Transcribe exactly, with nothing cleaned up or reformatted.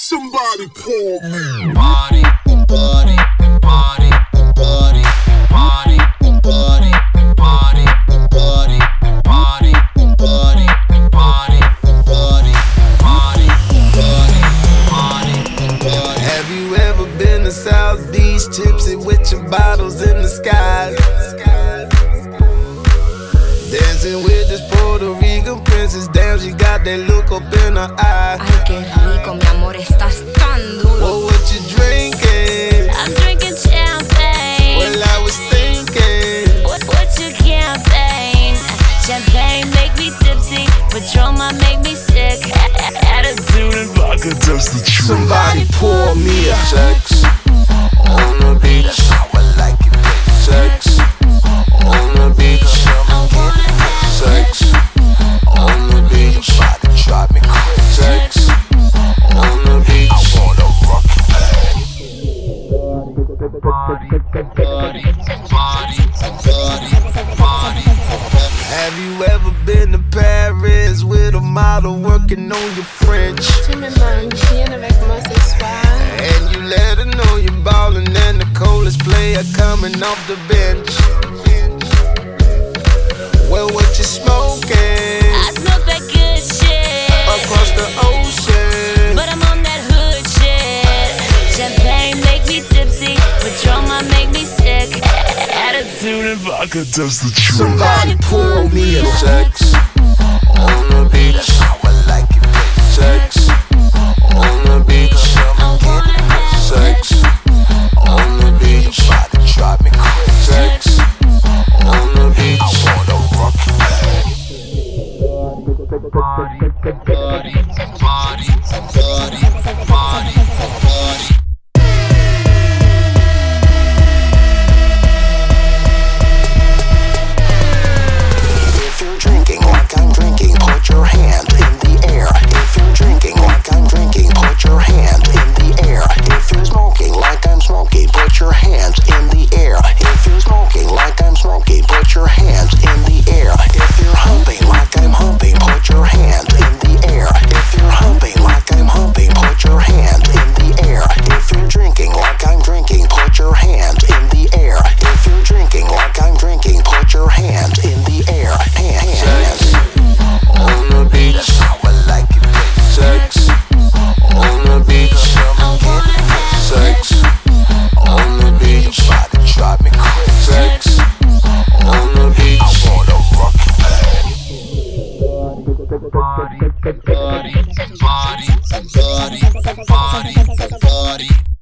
Somebody call me. Party, party, party, party, party, party, party, party, party, party, party, party, party, party, party. Have you ever been to South Beach, tipsy with your bottles in the sky? Dancing with this Puerto Rican princess, damn, she got that look up in her eye. Ay, qué rico, mi amor, estás tan duro. Well, what you drinking? I'm drinking champagne. Well, I was thinking, What, what's your campaign? Champagne make me tipsy, Patron might make me sick. Attitude and vodka does the trick. somebody pour me a sex on the beach. That's how I like it, baby. Sex on the beach. Sex on the beach. Drive me crazy. Sex on the beach. I wanna rock it. Have you ever been to Paris with a model working on your French? Tu me manques, viens avec moi ce soir. And you let her know you're ballin' and the coldest player coming off the bench. Well, what you smoking? I smoke that good shit Across the ocean. but I'm on that hood shit. Champagne make me tipsy, Patron might make me sick. Attitude and vodka does the trick. Somebody pour me a sex on the beach. That's how I like it, baby. Sex on the beach. Sex on the beach. Drive me crazy. Sex on the beach. I wanna rock it. Party, party, party, party, party, party. If you're drinking like I'm drinking, put your hand in the air. If you're drinking like I'm drinking, put your hand in the air. If you're smoking like I'm smoking, put your hands in the air. If you're smoking like I'm smoking, put your hands in the air. If you're humping like I'm humping, put your hand in the air. If you're humping like I'm humping, put your hand in the air. If you're drinking like I'm drinking, put your hand in the air. If you're drinking like I'm drinking, put your hand in the air. Hand, hand. Sex on the beach. That's how I like it, baby. Sex on the beach. Sex on the beach. Drive me crazy. Sex on the beach. I wanna rock it. Party, party, party, party, party, party.